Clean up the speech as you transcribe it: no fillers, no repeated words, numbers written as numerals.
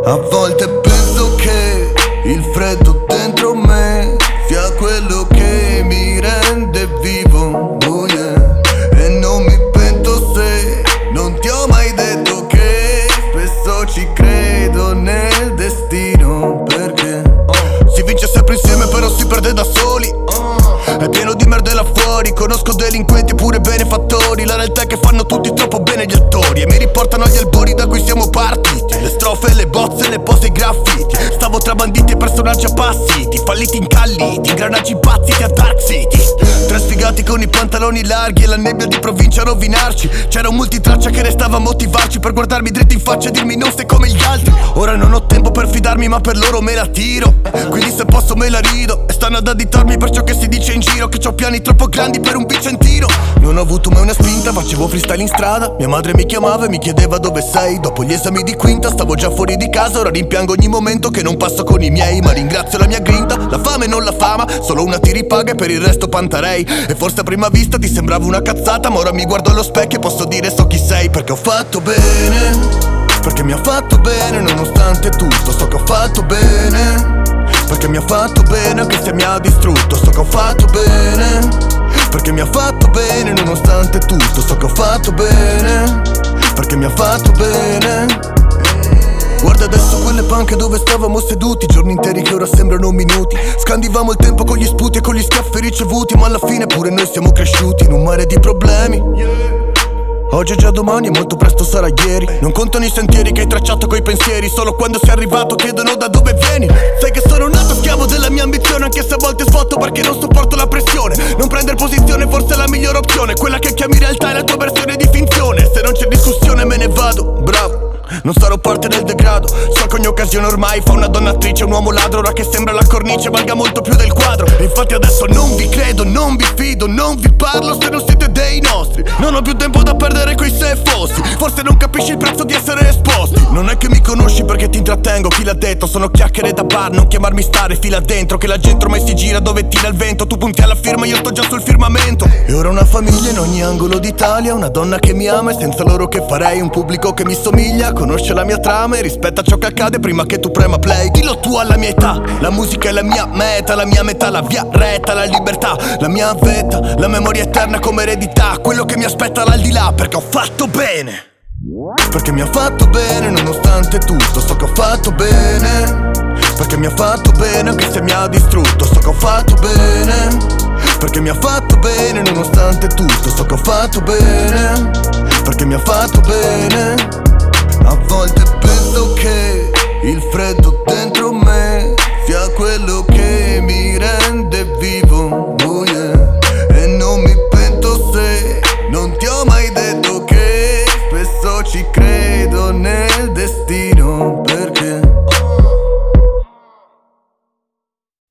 A volte penso che il freddo dentro me sia quello che mi rende vivo, oh yeah. E non mi pento se non ti ho mai detto che spesso ci credo nel destino, perché si vince sempre insieme però si perde da soli. È pieno di merda là fuori, conosco delinquenti e pure benefattori. La realtà è che fanno tutti troppo bene gli attori e mi riportano agli albori da cui siamo partiti. Le strofe, le bozze, le pose, i graffiti. Stavo tra banditi e personaggi appassiti, falliti incalliti, ingranaggi impazziti a Dark City. Tre sfigati con i pantaloni larghi e la nebbia di provincia a rovinarci. C'era un multitraccia che restava a motivarci, per guardarmi dritto in faccia e dirmi non sei come gli altri. Ora non ho tempo per fidarmi ma per loro me la tiro, quindi se posso me la rido. E stanno ad additarmi per ciò che si dice in giro, che c'ho piani troppo grandi per un vicentino. Non ho avuto mai una spinta, facevo freestyle in strada. Mia madre mi chiamava e mi chiedeva dove sei. Dopo gli esami di quinta stavo già fuori di casa. Ora rimpiango ogni momento che non passo con i miei, ma ringrazio la mia grinta, la fame non la fama. Solo una ti ripaga e per il resto pantarei. E forse a prima vista ti sembrava una cazzata, ma ora mi guardo allo specchio e posso dire so chi sei. Perché ho fatto bene, perché mi ha fatto bene nonostante tutto. So che ho fatto bene, perché mi ha fatto bene anche se mi ha distrutto. So che ho fatto bene, perché mi ha fatto bene nonostante tutto. So che ho fatto bene, perché mi ha fatto bene. Guarda adesso quelle panche dove stavamo seduti, giorni interi che ora sembrano minuti. Scandivamo il tempo con gli sputi e con gli schiaffi ricevuti, ma alla fine pure noi siamo cresciuti in un mare di problemi. Oggi è già domani e molto presto sarà ieri. Non contano i sentieri che hai tracciato coi pensieri, solo quando sei arrivato chiedono da dove vieni. Sai che sono nato schiavo della mia ambizione, anche se a volte svuoto perché non sopporto la pressione. Non prendere posizione forse è la migliore opzione, quella che chiami realtà è la tua versione di finzione. Se non c'è discussione me ne vado, bravo, non sarò parte del degrado. So che ogni occasione ormai fa una donna attrice, un uomo ladro. Ora che sembra la cornice valga molto più del quadro. E infatti adesso non vi credo, non vi fido, non vi parlo se non siete dei nostri. Non ho più tempo da perdere coi se fossi. Forse non capisci il prezzo di essere esposti. Non è che mi conosci perché ti intrattengo, chi l'ha detto? Sono chiacchiere da bar, non chiamarmi stare, fila dentro. Che la gente ormai si gira dove tira il vento. Tu punti alla firma, io sto già sul firmamento. E ora una famiglia in ogni angolo d'Italia, una donna che mi ama e senza loro che farei. Un pubblico che mi somiglia, conosce la mia trama e rispetta ciò che accade prima che tu prema play. Dillo tu alla mia età, la musica è la mia meta, la mia metà, la via retta, la libertà, la mia vetta, la memoria eterna come eredità, quello che mi aspetta l'aldilà. Perché ho fatto bene, perché mi ha fatto bene nonostante tutto. So che ho fatto bene, perché mi ha fatto bene anche se mi ha distrutto. So che ho fatto bene, perché mi ha fatto bene nonostante tutto. So che ho fatto bene, perché mi ha fatto bene. A volte penso che il freddo